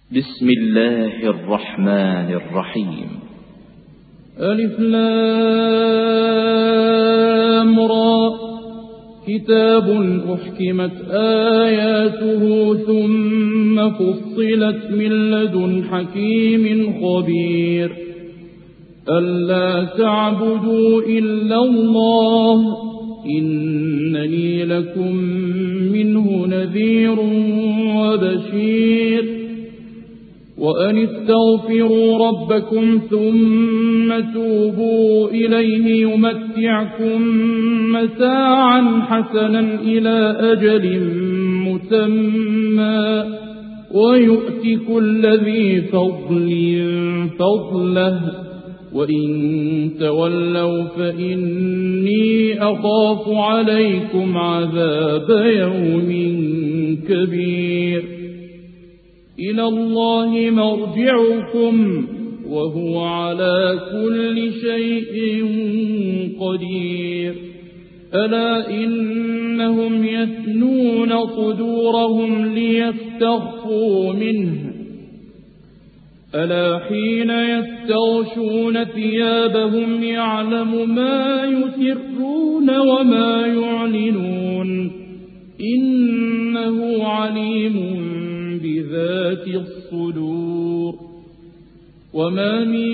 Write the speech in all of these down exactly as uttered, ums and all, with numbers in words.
بسم الله الرحمن الرحيم. ألف لام را، كتاب أحكمت آياته ثم فصلت من لدن حكيم خبير. ألا تعبدوا إلا الله إنني لكم منه نذير وبشير. وأن استغفروا ربكم ثم توبوا إليه يمتعكم متاعا حسنا إلى أجل مسمى ويؤتي كل ذي فضل فضله وإن تولوا فإني أخاف عليكم عذاب يوم كبير. إلى الله مرجعكم وهو على كل شيء قدير. ألا إنهم يثنون صدورهم ليستخفوا منه ألا حين يستغشون ثيابهم يعلم ما يسرون وما يعلنون إنه عليم بذات الصدور. وما من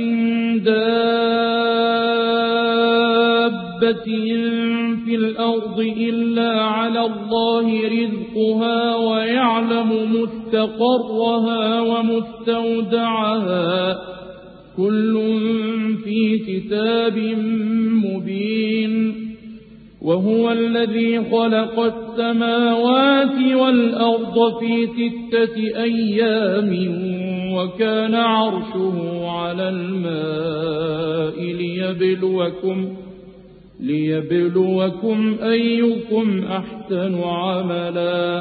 دابة في الأرض إلا على الله رزقها ويعلم مستقرها ومستودعها كل في كتاب مبين. وهو الذي خلق السماوات والأرض في ستة أيام وكان عرشه على الماء ليبلوكم ليبلوكم أيكم أحسن عملا.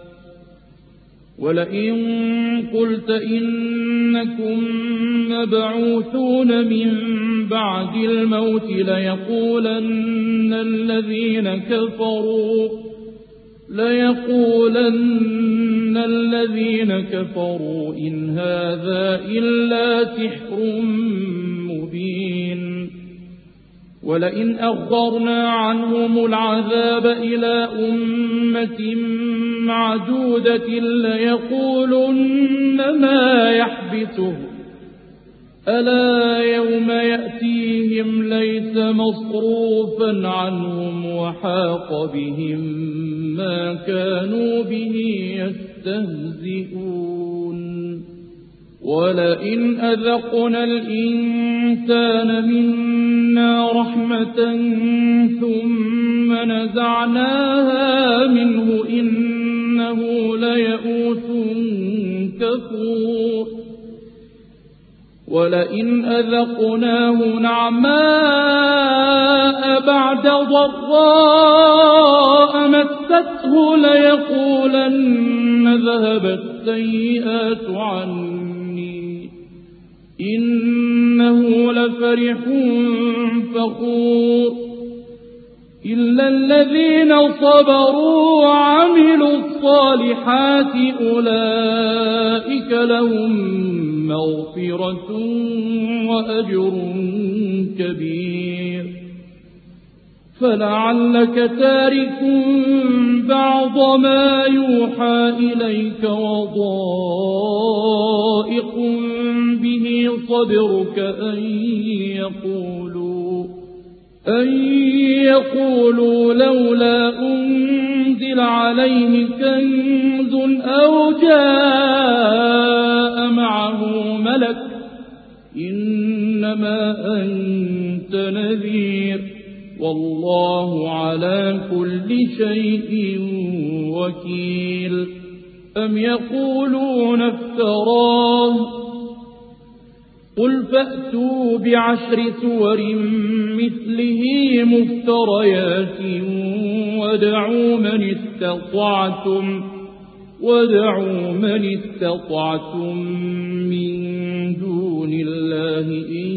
ولئن قلت إنكم مبعوثون من بعد الموت ليقولن الذين كفروا ليقولن الذين كفروا إن هذا إلا سحر مبين. ولئن أخرنا عنهم العذاب إلى أمة معدودة ليقولن ما يحبسه ألا يوم يأتيهم ليس مصروفا عنهم وحاق بهم ما كانوا به يستهزئون. ولئن أذقنا الإنسان منا رحمة ثم نزعناها منه إنه ليئوس كفور. ولئن أذقناه نعماء بعد ضراء مسته ليقولن ذهبت السيئات عني إنه لفرح فخور. إلا الذين صبروا وعملوا الصالحات أولئك لهم مغفرة وأجر كبير. فلعلك تارك بعض ما يوحى إليك وضائق به صدرك أن يقولوا أن يقولوا لولا أنزل عليه كنز أو جاء معه ملك إنما أنت نذير والله على كل شيء وكيل. أم يقولون افتراه قل فأتوا بعشر سور مثله مفتريات ودعوا من استطعتم ودعوا من استطعتم من دون الله إن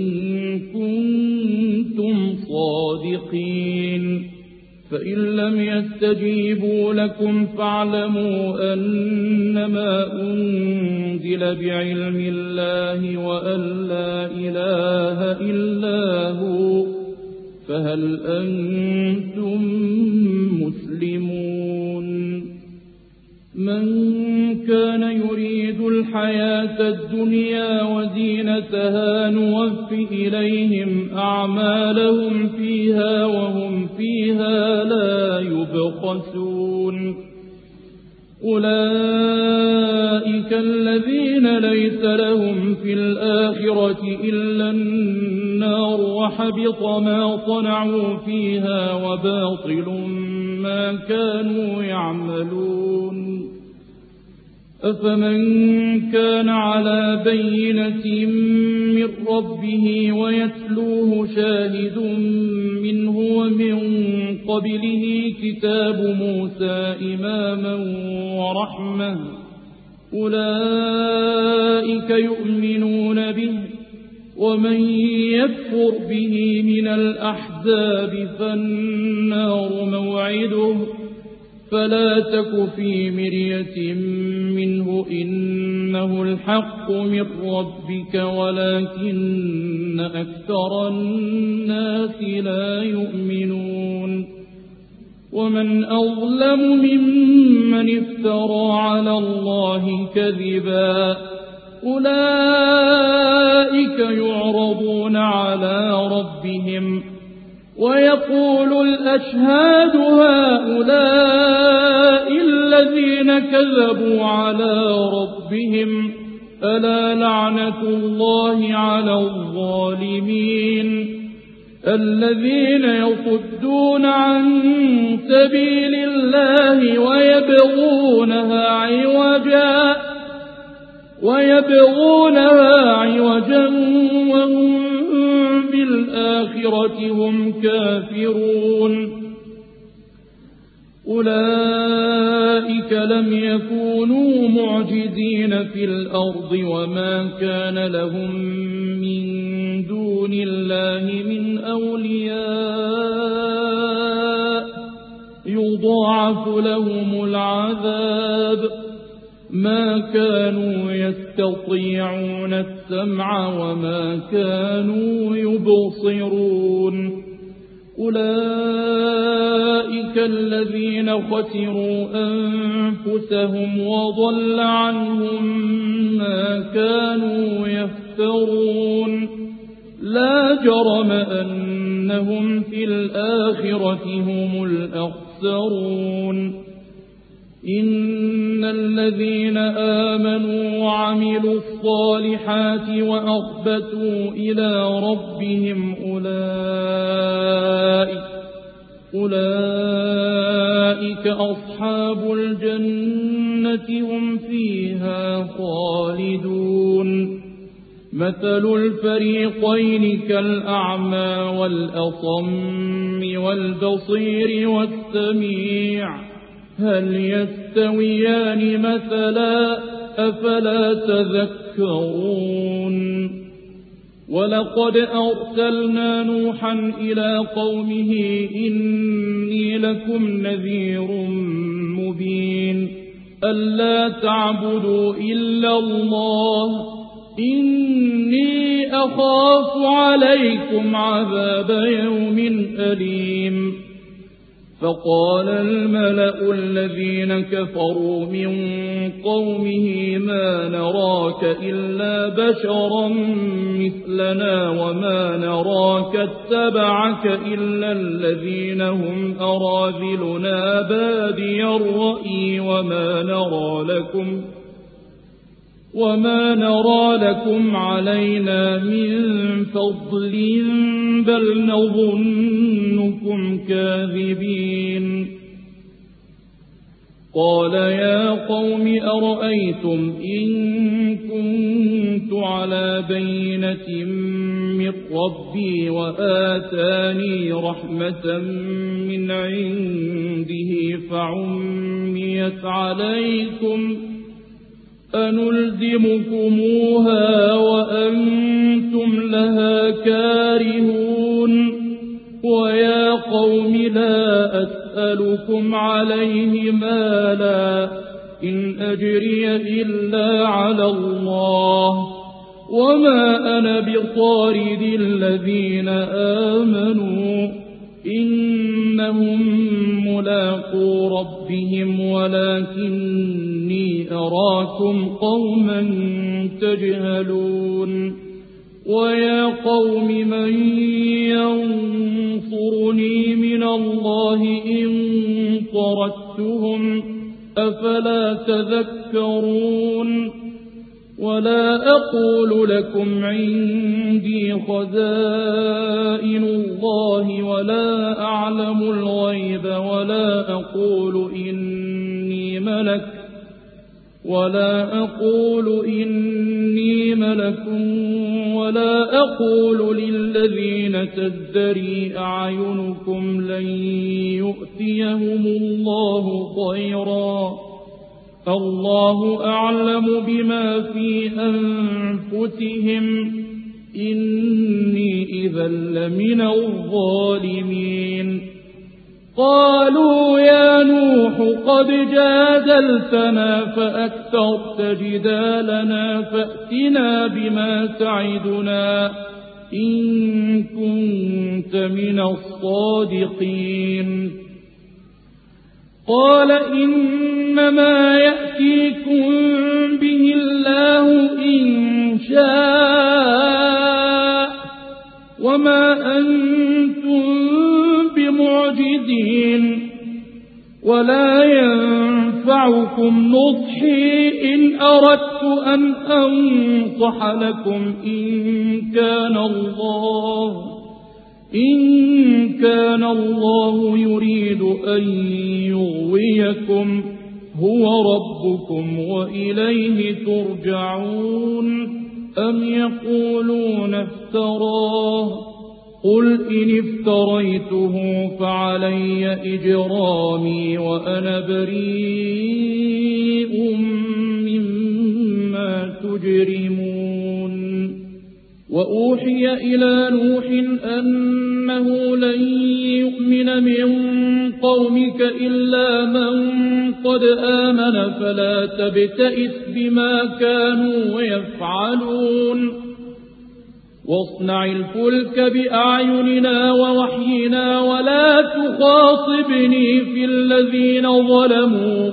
كنتم صادقين. فإن لم يستجيبوا لكم فاعلموا أنما أنزل أنزل بعلم الله وأن لا إله إلا هو، فهل أنتم مسلمون؟ من كان يريد الحياة الدنيا وزينتها نوف إليهم أعمالهم فيها وهم فيها لا يبخسون. أولئك الذين ليس لهم في الآخرة إلا النار وحبط ما صنعوا فيها وباطل ما كانوا يعملون. أفمن كان على بينة من ربه ويتلوه شاهد منه ومن قبله كتاب موسى إماما ورحمة، أولئك يؤمنون به، ومن يكفر به من الأحزاب فالنار موعده، فلا تك في مرية منه إنه الحق من ربك ولكن أكثر الناس لا يؤمنون. ومن أظلم ممن افترى على الله كذبا، أولئك يعرضون على ربهم ويقول الأشهاد هؤلاء الذين كذبوا على ربهم، ألا لعنة الله على الظالمين الذين يصدون عن سبيل الله ويبغونها عوجا ويبغونها عوجا وهم بالآخرة هم كافرون. أولئك لم يكونوا معجزين في الأرض وما كان لهم من دون الله من أولياء يضاعف لهم العذاب، ما كانوا يستطيعون السمع وما كانوا يبصرون. أولئك الذين خسروا أنفسهم وضل عنهم ما كانوا يفترون. لا جرم أنهم في الآخرة هم الأخسرون. إن الذين آمنوا وعملوا الصالحات وأخبتوا إلى ربهم أولئك أولئك أصحاب الجنة هم فيها خالدون. مثل الفريقين كالأعمى والأصم والبصير والسميع، هل يستويان مثلا؟ أفلا تذكرون. ولقد أرسلنا نوحا إلى قومه إني لكم نذير مبين ألا تعبدوا إلا الله إني أخاف عليكم عذاب يوم أليم. فقال الملأ الذين كفروا من قومه ما نراك إلا بشرا مثلنا وما نراك اتبعك إلا الذين هم أراذلنا بادي الرأي وما نرى لكم وما نرى لكم علينا من فضل بل نظنكم كاذبين. قال يا قوم أرأيتم إن كنت على بينة من ربي وآتاني رحمة من عنده فعميت عليكم أنلزمكموها وأنتم لها كارهون. ويا قوم لا أسألكم عليه مالا إن أجري إلا على الله وما أنا بطارد الذين آمنوا إنهم ملاقو ربهم ولكني أراكم قوما تجهلون ويا قوم من ينصرني من الله إن طردتهم أفلا تذكرون ولا أقول لكم عندي خزائن الله ولا أعلم الغيب ولا أقول إني ملك ولا أقول إني ملك ولا أقول للذين تزدري أعينكم لن يؤتيهم الله خيرا الله أعلم بما في أنفسهم إني إذا لمن الظالمين قالوا يا نوح قد جادلتنا فأكثرت جدالنا فأتنا بما تعدنا إن كنت من الصادقين قال إنما يأتيكم به الله إن شاء وما أنتم بمعجزين ولا ينفعكم نصحي إن أردت أن أنصح لكم إن كان الله إن كان الله يريد أن يغويكم هو ربكم وإليه ترجعون أم يقولون افتراه قل إن افتريته فعلي إجرامي وأنا بريء مما تجرمون وأوحي إلى نوح أنه لن يؤمن من قومك إلا من قد آمن فلا تبتئس بما كانوا يفعلون واصنع الفلك بأعيننا ووحينا ولا تخاطبني في الذين ظلموا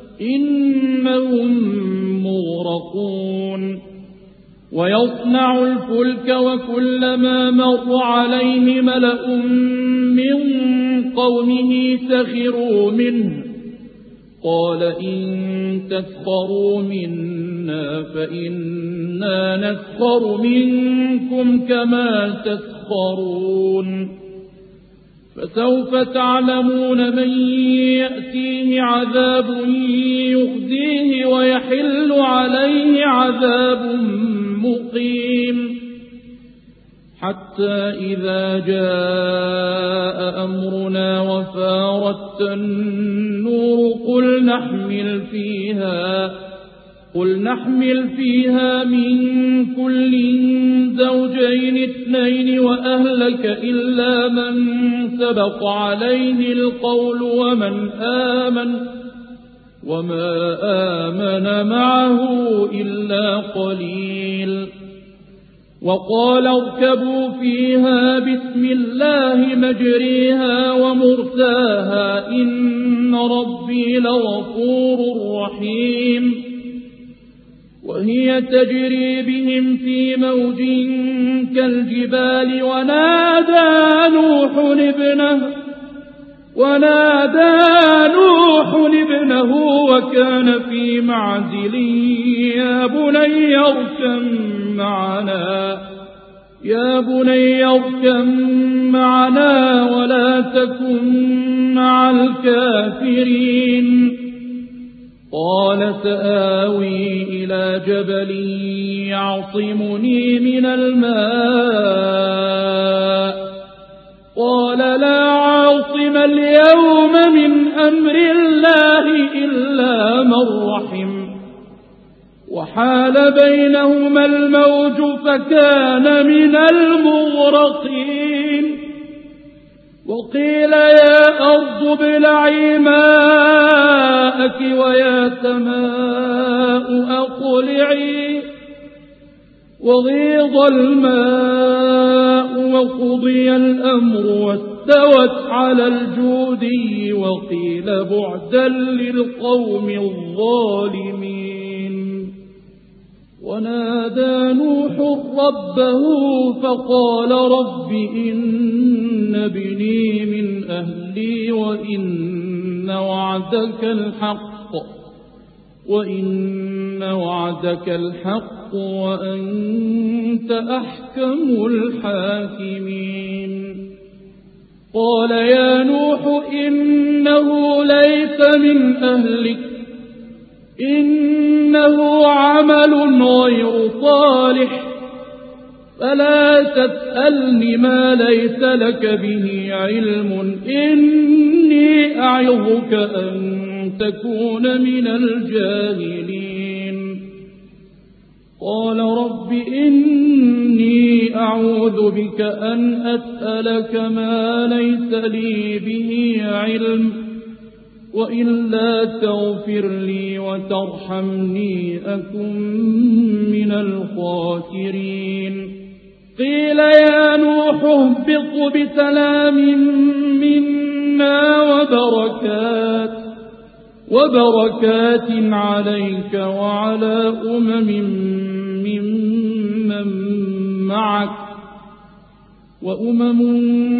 إنهم مغرقون ويصنع الفلك وكلما مر عليه ملأ من قومه سخروا منه قال إن تسخروا منا فإنا نسخر منكم كما تسخرون فسوف تعلمون من يأتيه عذاب يخزيه ويحل عليه عذاب مقيم حتى إذا جاء أمرنا وفارت النور قل نحمل فيها قل نحمل فيها من كل زوجين اثنين وأهلك إلا من سبق عليه القول ومن آمن وما آمن معه إلا قليل وقال اركبوا فيها بسم الله مجريها ومرساها إن ربي لغفور رحيم وهي تجري بهم في موج كالجبال ونادى نوح ابنه ونادى نوح ابنه وكان في معزل يا بني اركب معنا يا بني اركب معنا ولا تكن مع الكافرين قال سآوي إلى جبل يعصمني من الماء قال لا عاصم اليوم من أمر الله إلا من رحم وحال بينهما الموج فكان من المغرقين وقيل يا أرض ابلعي ماءك ويا سماء أقلعي وغيض الماء وقضي الأمر واستوت على الجودي وقيل بعدا للقوم الظالمين. ونادى نوح ربه فقال رب إن ابني من أهلي وإن وعدك الحق وإن وعدك الحق وأنت أحكم الحاكمين. قال يا نوح إنه ليس من أهلك إنه عمل غير صالح فلا تسألني ما ليس لك به علم إني أعظك أن تكون من الجاهلين. قال رب إني أعوذ بك أن أسألك ما ليس لي به علم وإلا تغفر لي وترحمني أكن من الخاسرين. قيل يا نوح اهبط بسلام منا وبركات وبركات عليك وعلى أمم ممن معك وأمم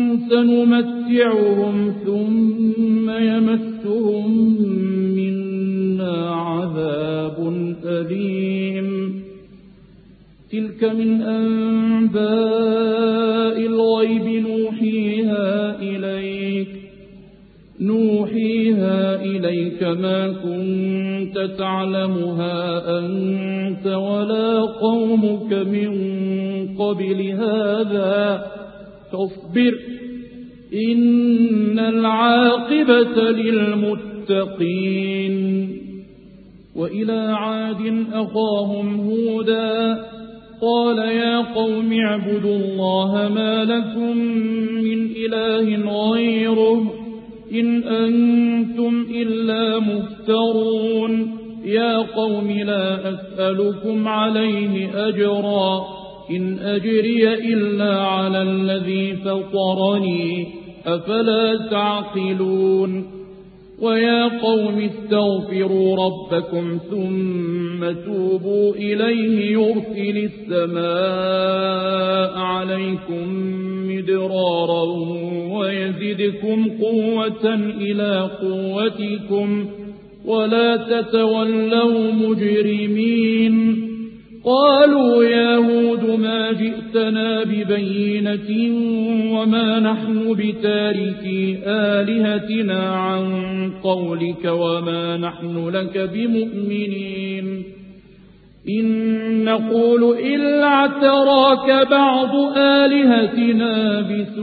سنمتعهم ثم يمسهم منا عذاب أليم. تلك من أنباء الغيب نوحيها إليك نوحيها إليك ما كنت تعلمها أنت ولا قومك من قبل هذا فاصبر إن العاقبة للمتقين. وإلى عاد أخاهم هودا قال يا قوم اعبدوا الله ما لكم من إله غيره إن أنتم إلا مفترون. يا قوم لا أسألكم عليه أجرا إن أجري إلا على الذي فطرني أفلا تعقلون. ويا قوم استغفروا ربكم ثم توبوا إليه يرسل السماء عليكم مدرارا ويزدكم قوة إلى قوتكم ولا تتولوا مجرمين. قالوا يا هود ما جئتنا ببينة وما نحن بتاركي آلهتنا عن قولك وما نحن لك بمؤمنين إن نقول إلا اعتراك بعض آلهتنا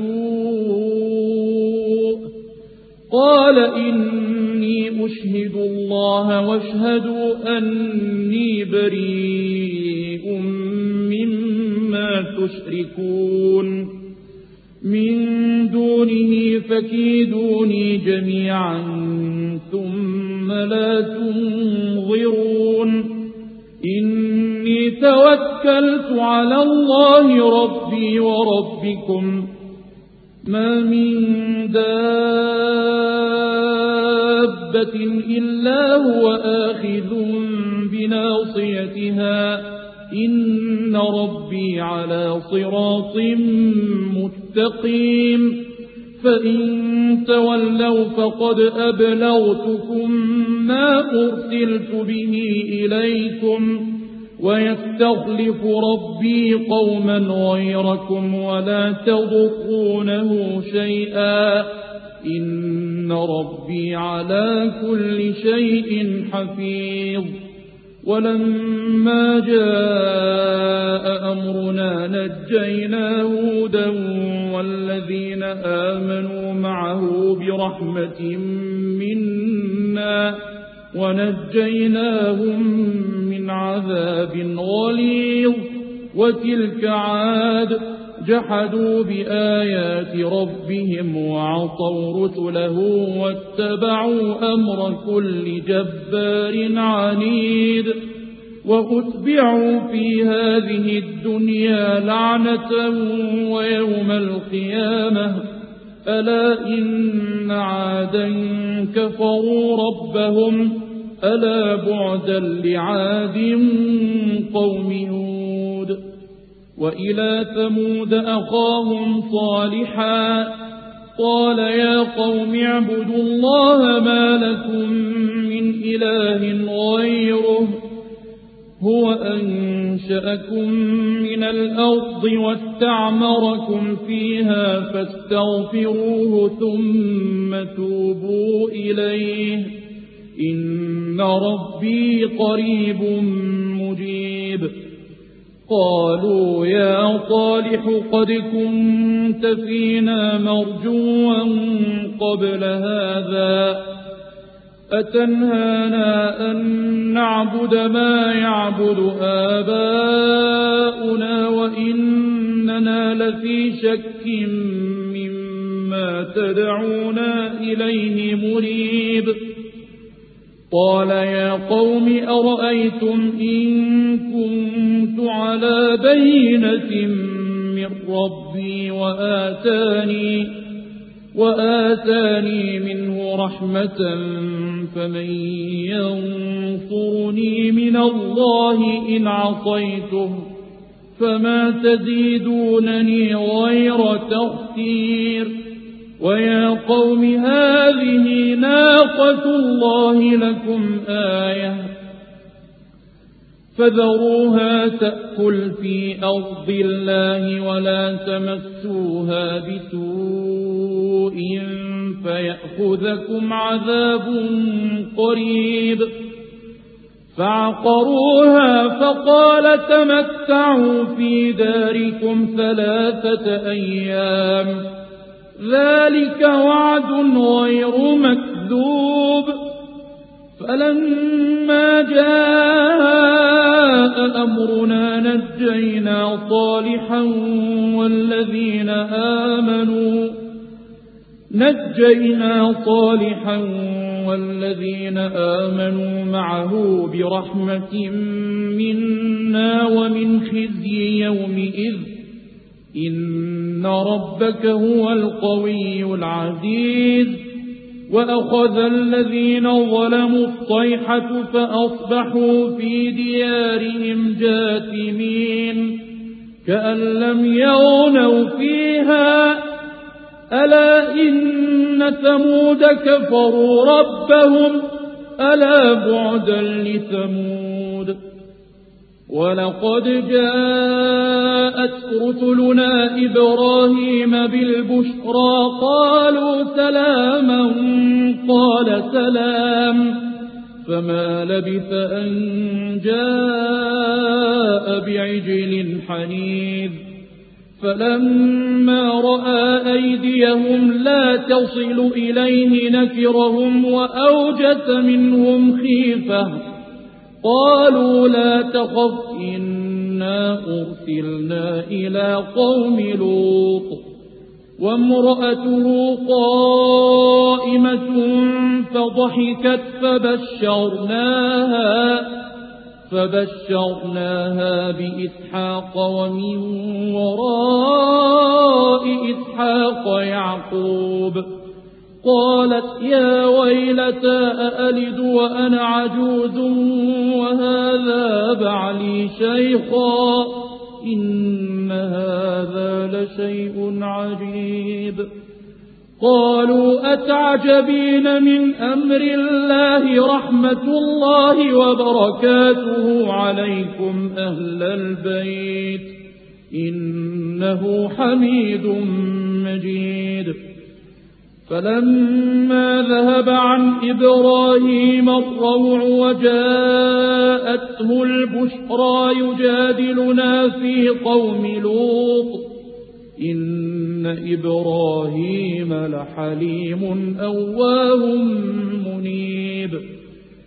بسوء. قال إني أشهد الله واشهدوا أني بريء مما تشركون من دونه فكيدوني جميعا ثم لا تنظرون. إني توكلت على الله ربي وربكم ما من دابة إلا هو آخذ بناصيتها إن ربي على صراط مستقيم. فإن تولوا فقد أبلغتكم ما أرسلت به إليكم ويستخلف ربي قوما غيركم ولا تضرونه شيئا إن ربي على كل شيء حفيظ. ولما جاء أمرنا نجينا هودا والذين آمنوا معه برحمة منا ونجيناهم من عذاب غليظ. وتلك عاد جحدوا بآيات ربهم وعصوا رسله واتبعوا أمر كل جبار عنيد وأتبعوا في هذه الدنيا لعنة ويوم القيامة ألا إن عادا كفروا ربهم ألا بعدا لعاد قوم هود وإلى ثمود أخاهم صالحا قال يا قوم اعبدوا الله ما لكم من إله غيره هو أنشأكم من الأرض واستعمركم فيها فاستغفروه ثم توبوا إليه إن ربي قريب مجيب قالوا يا صالح قد كنت فينا مرجوا قبل هذا أتنهانا أن نعبد ما يعبد آباؤنا وإننا لفي شك مما تدعونا إليه مريب قال يا قوم أرأيتم إن كنت على بينة من ربي وآتاني, وآتاني منه رحمة فمن ينصرني من الله إن عصيته فما تزيدونني غير تخسير ويا قوم هذه ناقة الله لكم آية فذروها تأكل في أرض الله ولا تمسوها بسوء فيأخذكم عذاب قريب فعقروها فقال تمتعوا في داركم ثلاثة أيام ذلك وعد غير مكذوب فلما جاء أمرنا نجينا صالحا والذين آمنوا نجينا صالحا والذين آمنوا معه برحمة منا ومن خزي يومئذ إن ربك هو القوي العزيز وأخذ الذين ظلموا الصيحة فأصبحوا في ديارهم جاثمين كأن لم يغنوا فيها ألا إن ثمود كفروا ربهم ألا بعدا لثمود ولقد جاءت رسلنا إبراهيم بالبشرى قالوا سلاما قال سلام فما لبث أن جاء بعجل حنيذ فلما رأى أيديهم لا تصل إليه نكرهم وأوجس منهم خيفة قالوا لا تخف إنا أرسلنا إلى قوم لوط وامرأته قائمة فضحكت فبشرناها فبشرناها بإسحاق ومن وراء إسحاق يعقوب قالت يا ويلتى أألد وأنا عجوز وهذا بعلي شيخا إن هذا لشيء عجيب قالوا أتعجبين من أمر الله رحمة الله وبركاته عليكم أهل البيت إنه حميد مجيد فلما ذهب عن إبراهيم الروع وجاءته البشرى يجادلنا في قوم لوط إن إبراهيم لحليم أواه منيب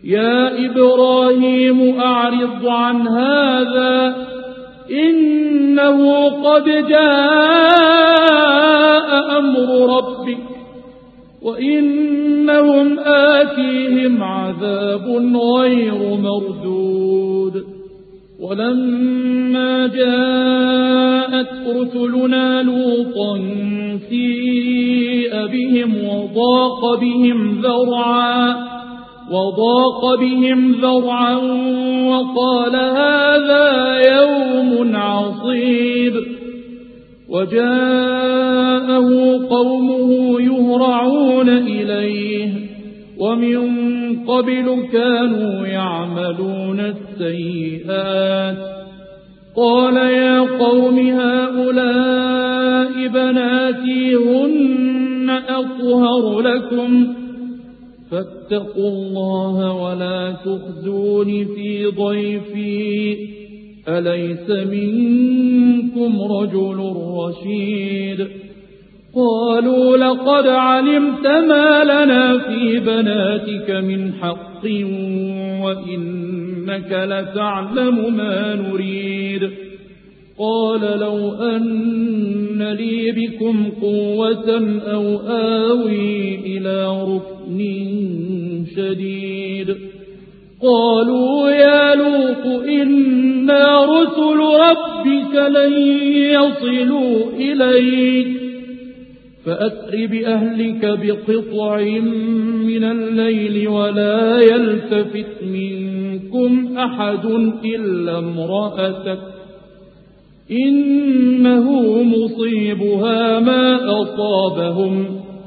يا إبراهيم أعرض عن هذا إن إنه قد جاء أمر ربك وإنهم آتيهم عذاب غير مردود ولما جاءت رسلنا لوطا سيء بهم وضاق بهم ذرعا وضاق بهم ذرعا وقال هذا يوم عصيب وجاءه قومه يهرعون إليه ومن قبل كانوا يعملون السيئات قال يا قوم هؤلاء بناتي هن أطهر لكم فاتقوا الله ولا تخزوني في ضيفي أليس منكم رجل رشيد قالوا لقد علمت ما لنا في بناتك من حق وإنك لتعلم ما نريد قال لو أن لي بكم قوة أو آوي إلى ركن شديد قالوا يا لوط إنا رسل ربك لن يصلوا إليك فأسر بأهلك بقطع من الليل ولا يلتفت منكم أحد إلا امرأتك إنه مصيبها ما أصابهم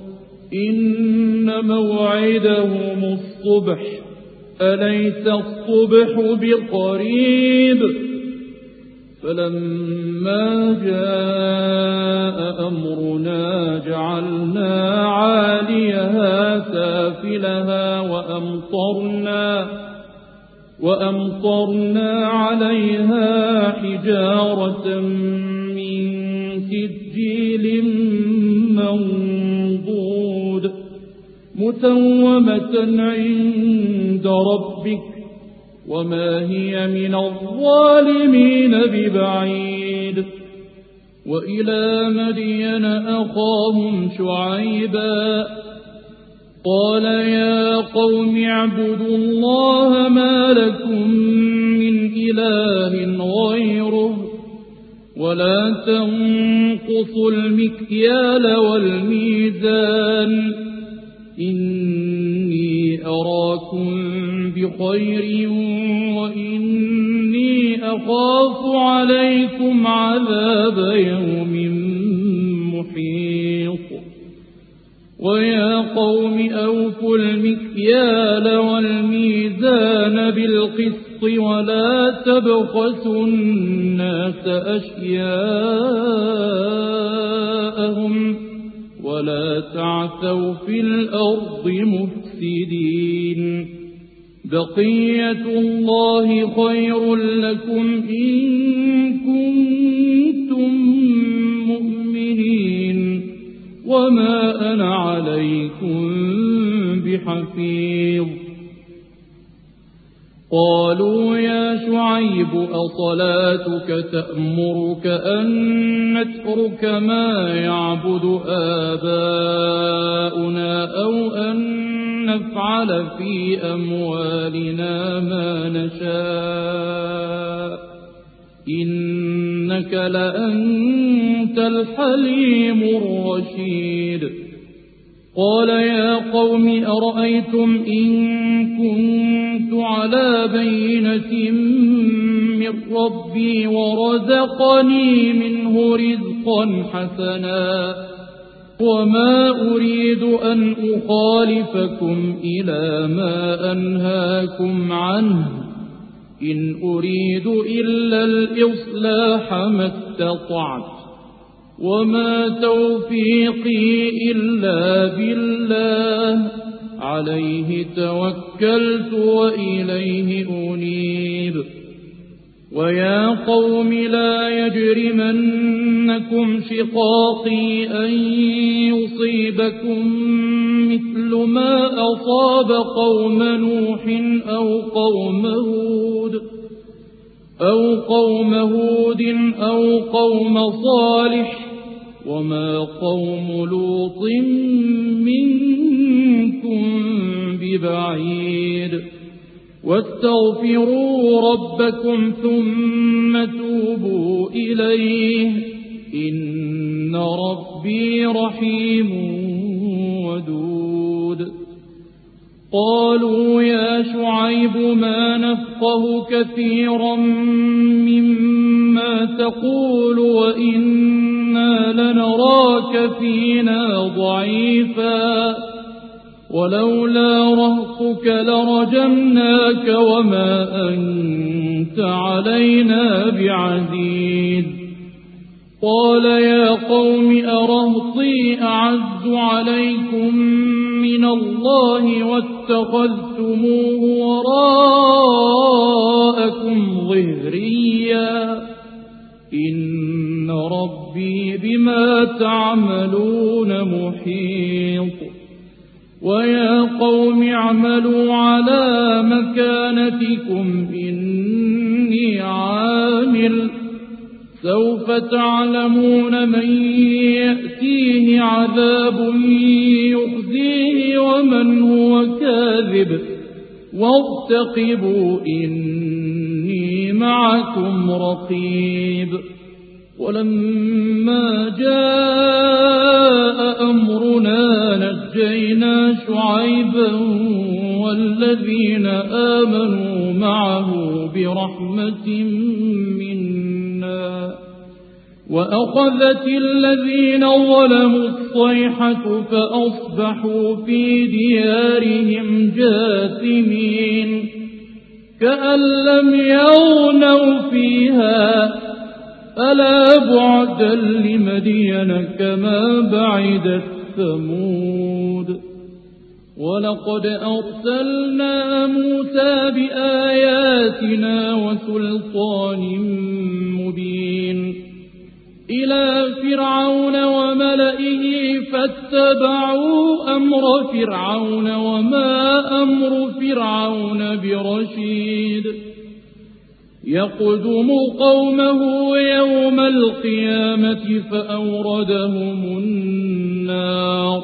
إن موعدهم الصبح أليس الصبح بقريب فلما جاء أمرنا جعلنا عاليها سافلها وأمطرنا وأمطرنا عليها حجارة من سجيل منضود مسومة عند ربك وما هي من الظالمين ببعيد وإلى مدين أخاهم شعيبا قال يا قوم اعبدوا الله ما لكم من إله غيره ولا تنقصوا المكيال والميزان إني أراكم بخير وإني أخاف عليكم عذاب يوم محيط ويا قوم أوفوا المكيال والميزان بالقسط ولا تبخسوا الناس أشياءهم ولا تعثوا في الأرض مفسدين بقية الله خير لكم إن كنتم مؤمنين وما أنا عليكم بحفيظ قالوا يا شعيب أصلاتك تأمرك أن نترك ما يعبد آباؤنا أو أن نفعل في أموالنا ما نشاء إنك لأنت الحليم الرشيد قال يا قوم أرأيتم إن كنت على بينة من ربي ورزقني منه رزقا حسنا وما أريد أن أخالفكم إلى ما أنهاكم عنه إن أريد إلا الإصلاح ما استطعت وما توفيقي إلا بالله عليه توكلت وإليه أنيب ويا قوم لا يجرمنكم شقاقي أن يصيبكم مثل ما أصاب قوم نوح أو قوم هود أو قوم هود أو قوم صالح وما قوم لوط منكم ببعيد واستغفروا ربكم ثم توبوا إليه إن ربي رحيم ودود قالوا يا شعيب ما نفقه كثيرا مما تقول وإنا لنراك فينا ضعيفا ولولا رهطك لرجمناك وما أنت علينا بعزيز قال يا قوم أرهطي أعز عليكم من الله واتخذتموه وراءكم ظهريا إن ربي بما تعملون محيط ويا قوم اعملوا على مكانتكم إني عامل سوف تعلمون من يأتيه عذاب يخزيه ومن هو كاذب وارتقبوا إني معكم رقيب ولما جاء أمرنا نجينا شعيبا والذين آمنوا معه برحمة منا وأخذت الذين ظلموا الصيحة فأصبحوا في ديارهم جاثمين كأن لم يغنوا فيها ألا بعدا لمدين كما بعدت ثمود ولقد أرسلنا موسى بآياتنا وسلطان مبين إلى فرعون وملئه فاتبعوا أمر فرعون وما أمر فرعون برشيد يقدم قومه يوم القيامة فأوردهم النار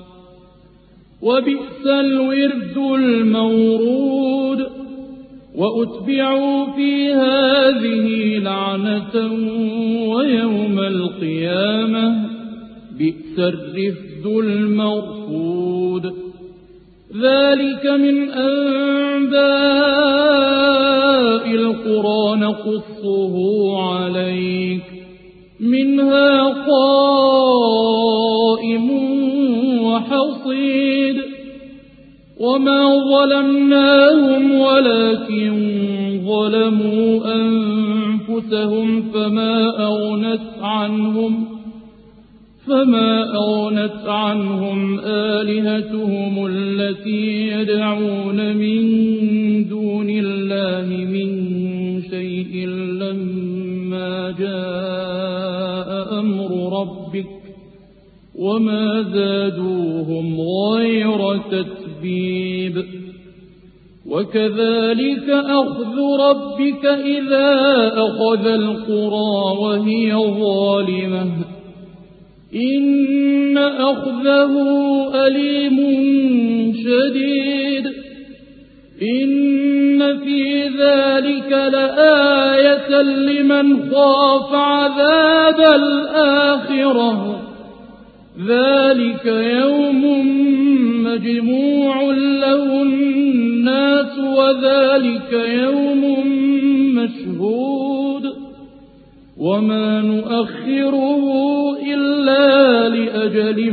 وبئس الورد المورود وأتبعوا في هذه لعنة ويوم القيامة بئس الرفد المرفود ذلك من أنباء القرى نقصه عليك منها قائم وحصيد وما ظلمناهم ولكن ظلموا أنفسهم فما أغنت عنهم فما أغنت عنهم آلهتهم التي يدعون من دون الله من شيء لما جاء أمر ربك وما زادوهم غير تتبيب وكذلك أخذ ربك إذا أخذ القرى وهي ظالمة إن أخذه أليم شديد إن في ذلك لآية لمن خاف عذاب الآخرة ذلك يوم مجموع له الناس وذلك يوم مشهود وما نؤخره إلا لأجل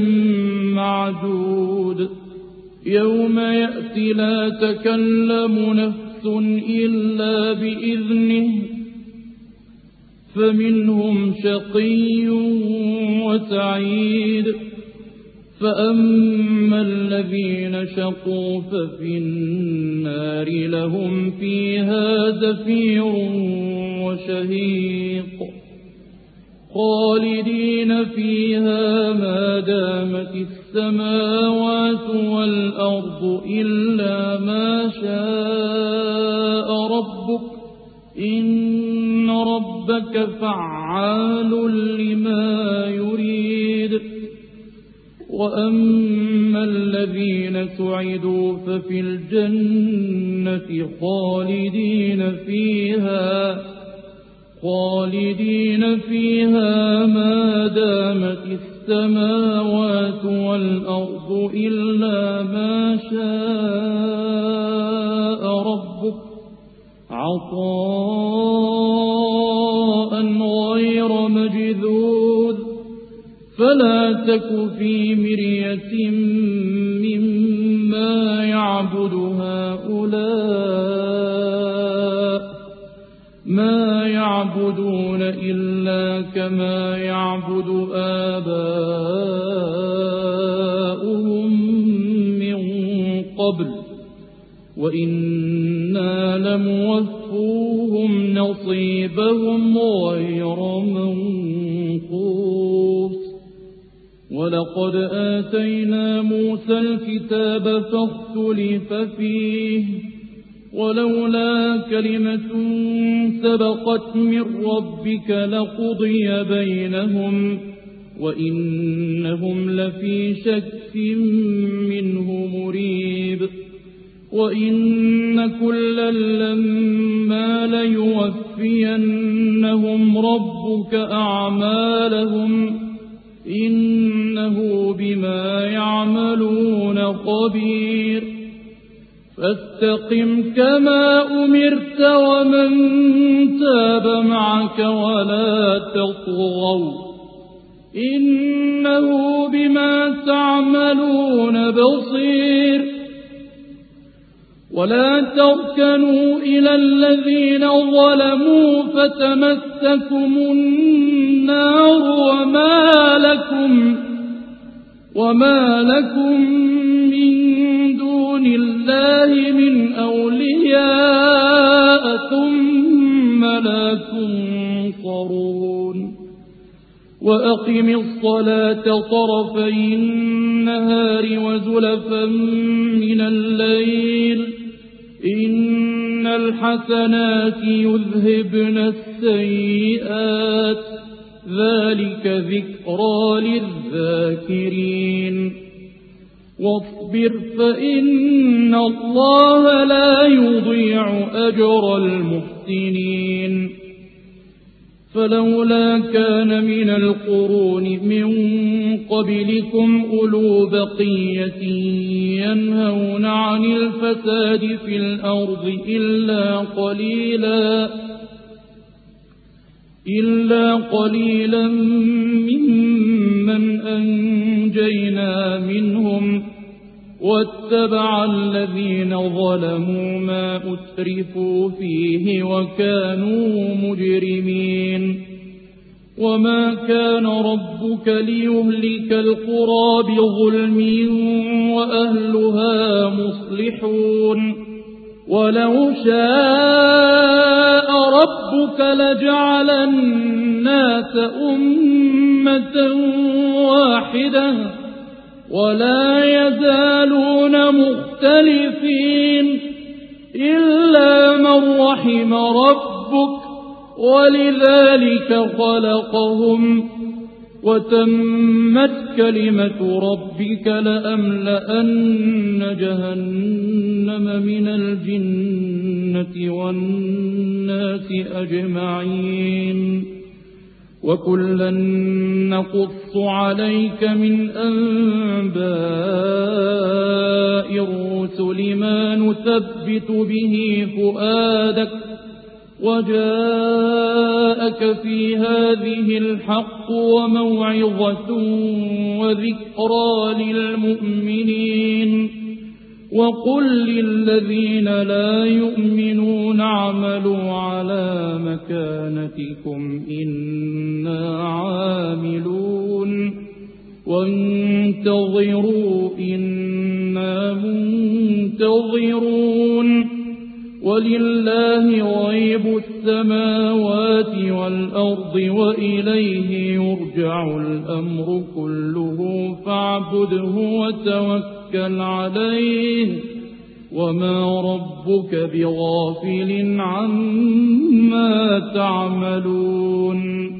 معدود يوم يأتي لا تكلم نفس إلا بإذنه فمنهم شقي وسعيد فأما الذين شقوا ففي النار لهم فيها زفير وشهيق خالدين فيها ما دامت السماوات والأرض إلا ما شاء ربك إن ربك فعال لما يريد. وأما الذين سعدوا ففي الجنة خالدين فيها خالدين فيها ما دامت السماوات والأرض إلا ما شاء ربك عطاء غير مجذوذ. فلا تك في مرية مما يعبد هؤلاء ما يعبدون إلا كما يعبد آباؤهم من قبل وإنا لموفوهم نصيبهم غير منقوص. ولقد آتينا موسى الكتاب فاختلف فيه ولولا كلمة سبقت من ربك لقضي بينهم وإنهم لفي شك منه مريب. وإن كلا لما ليوفينهم ربك أعمالهم إنه بما يعملون خبير. فاستقم كما أمرت ومن تاب معك ولا تطغوا إنه بما تعملون بصير. ولا تركنوا إلى الذين ظلموا فتمسكم النار وما لكم وما لكم من دون الله من أولياء ثم لا تنصرون. وأقم الصلاة طرفي النهار وزلفا من الليل إن الحسنات يذهبن السيئات ذلك ذكرى للذاكرين. واصبر فإن الله لا يضيع أجر المحسنين. فلولا كان من القرون من قبلكم أولو بقية ينهون عن الفساد في الأرض إلا قليلا إلا قليلا ممن أنجينا منهم واتبع الذين ظلموا ما أترفوا فيه وكانوا مجرمين. وما كان ربك ليهلك القرى بظلم وأهلها مصلحون. ولو شاء ربك لجعل الناس أمة واحدة ولا يزالون مختلفين إلا من رحم ربك ولذلك خلقهم وتمت كلمة ربك لأملأن جهنم من الجنة والناس أجمعين. وكلا نقص عليك من أنباء الرسل ما نثبت به فؤادك وجاءك في هذه الحق وموعظة وذكرى للمؤمنين. وقل للذين لا يؤمنون اعملوا على مكانتكم إنا عاملون وانتظروا إنا منتظرون. ولله غيب السماوات والأرض وإليه يرجع الأمر كله فاعبده وتوكل عليه وما ربك بغافل عما تعملون